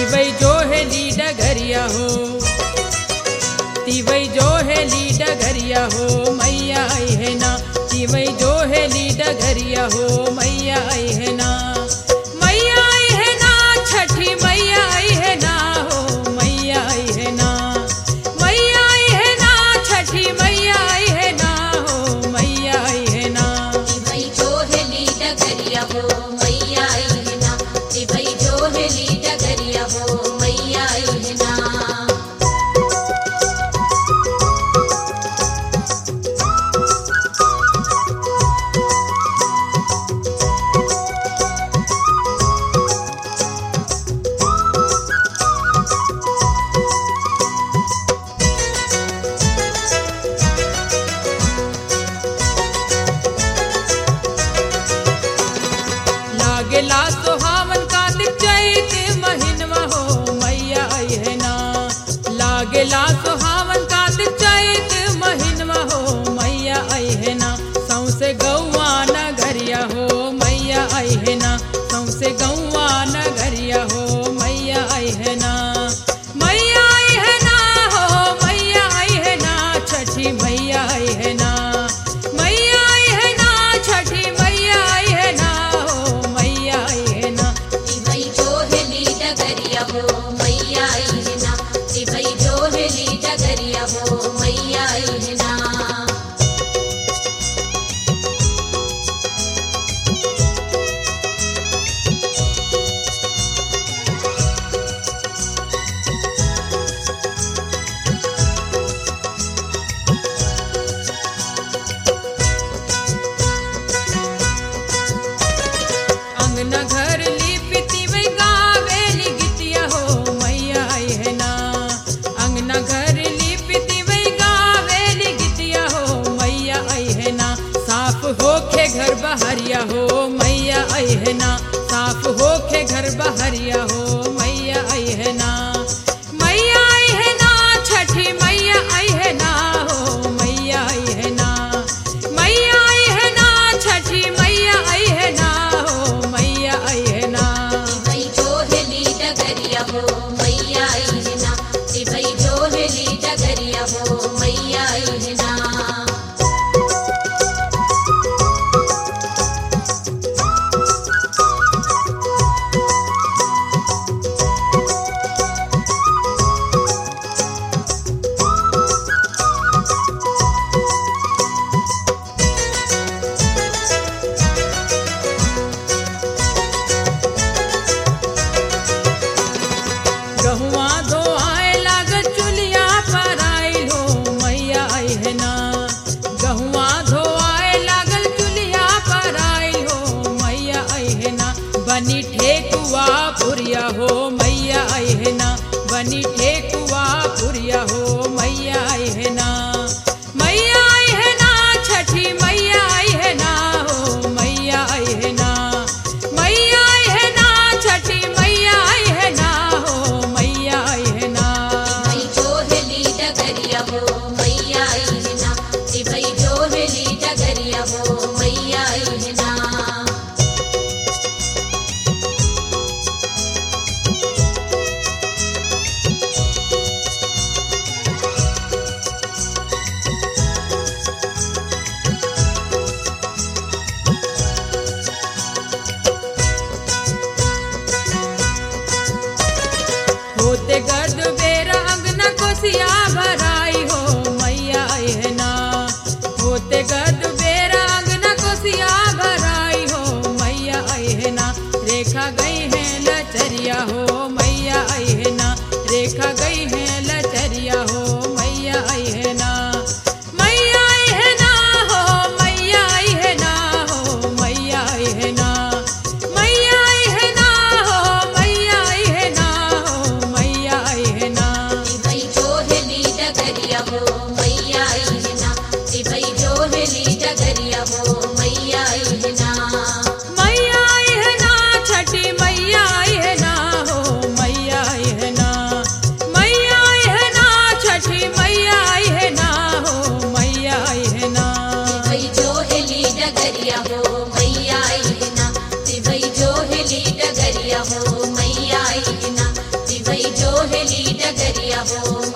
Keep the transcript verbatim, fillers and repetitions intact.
तिवई जो है ली डगरिया हो, तिवई जो है ली डगरिया हो मैया आई है ना, तिवई जो है ली डगरिया हो मैया आई है ना, मैया आई है ना, छठी मैया आई है ना हो मैया आई है ना, मैया आई है ना, छठी मैया आई है ना हो मैया आई है ना। तिवई जो है ली डगरिया हो मैया आई है ना, तिवई जो है ली डगरिया हो मैया आई है ना। लागेला सुहावन कार्तिक चैत महीनवा हो मैया आई है ना, लागेला सुहावन कार्तिक चैत महीनवा हो मैया आई है ना, सौसे गौवा नगरिया हो मैया आई है ना, सौसे गौवा नगरिया हो मैया आई है ना, मैया आई है ना हो मैया आई है ना, छठी मैया आई है ना, मैया आई है ना, छठी मैया आई है ना हो मैया आई है ना। तिवई जो है ली डगरिया हो मैया आई है ना, तिवई जो है ली डगरिया हो मैया आई है ना। अंगना घर लिपि तिवई गावेली गीतिया हो मैया आई है ना, अंगना घर लिपि तिवई गावेली गीतिया हो मैया आई है ना, साफ होके घर बहरिया हो मैया आई है ना, साफ होके घर बहरिया हो मैया आई है ना, मैया आई है ना, छठी मैया आई है ना हो मैया आई है ना, मैया आई है ना, छठी मैया आई है ना हो मैया आई है ना। तिवई जो है ली डगरिया हो मैया आई है ना, तिवई जो है ली डगरिया हो मैया आई है ना। गहुआ धो आए लागल चुलिया पर आई हो मैया आई है ना, गहुआ धो आए लागल चुलिया पर आई हो मैया आई है ना, बनी ठेकुआ पुरिया हो मैया आई है ना, बनी ठेकुआ पुरिया हो मैया आई है ना, मैया आई है ना, छठी मैया आई है ना हो मैया आई है ना, मैया आई है ना, छठी मैया आई है ना हो मैया आई है ना। तिवई जो है ली डगरिया हो मैया आई है ना, तिवई जो है ली डगरिया हो मैया आई है ना। होते गर्द बेरा अंगना कोसिया भराई हो मैया आई है ना, होते गर्द बेरा अंगना कोसिया भराई हो मैया आई है ना, रेखा गई है लचरिया हो मैया आई है ना, रेखा गई है लचरिया हो मैया आई है ना, मैया आई है ना हो मैया आई है ना हो मैया आई है ना, मैया आई है ना हो मैया आई है ना हो मैया आई है ना। तिवई जो है ली डगरिया हो मैया आई है ना, तिवई जो है ली डगरिया हो मैया आई है ना। मैया आई है ना, छठी मैया आई है ना हो मैया आई है ना, मैया आई है ना, छठी मैया आई है ना हो मैया आई है ना। तिवई जो है ली डगरिया हो मैया आई है ना, तिवई जो है ली डगरिया हो मैया आई है ना, तिवई हो